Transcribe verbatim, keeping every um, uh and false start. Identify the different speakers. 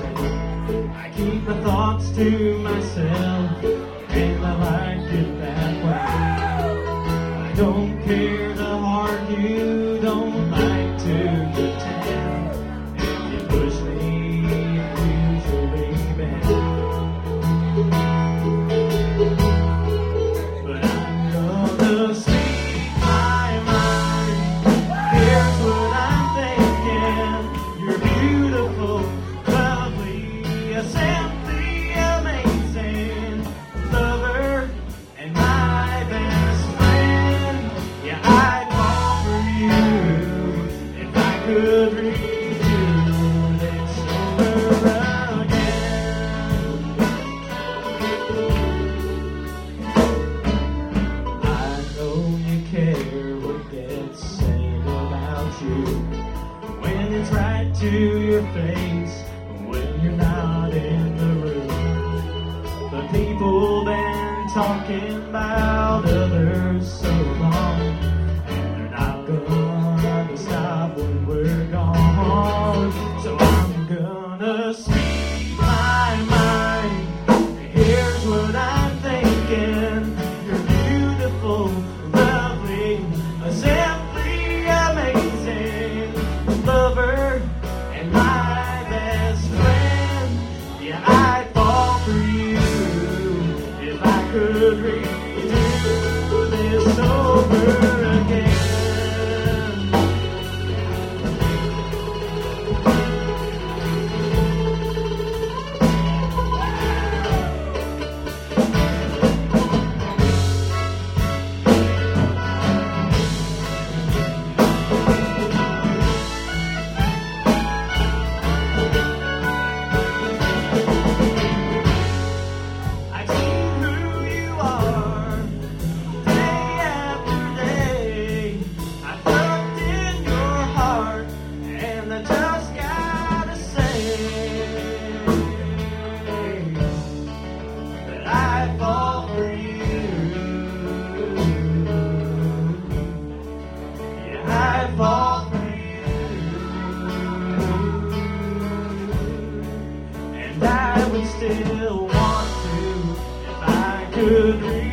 Speaker 1: say. I keep my thoughts to myself, and I like it that way. I don't care the hard you don't like to pretend. If you push me, I usually bend. But I'm gonna speak my mind. Here's what I'm thinking. You're beautiful, lovely, simply amazing, lover, and my best friend. Yeah, I'd fall for you if I could redo this over again. I know you care what gets said about you when it's right to your face, when you're not in the room. But people been talking about others so long, and they're not gonna stop when we're gone. So I'm gonna speak my mind. Here's what I'm thinking. You're beautiful, lovely, simply amazing, lover, and my best friend. Yeah, I'd fall for you if I could redo this over again. I've seen who you are day after day. I've looked in your heart, and I just gotta say that I fall for you. Yeah, I fall for you, and I would still want to if I could.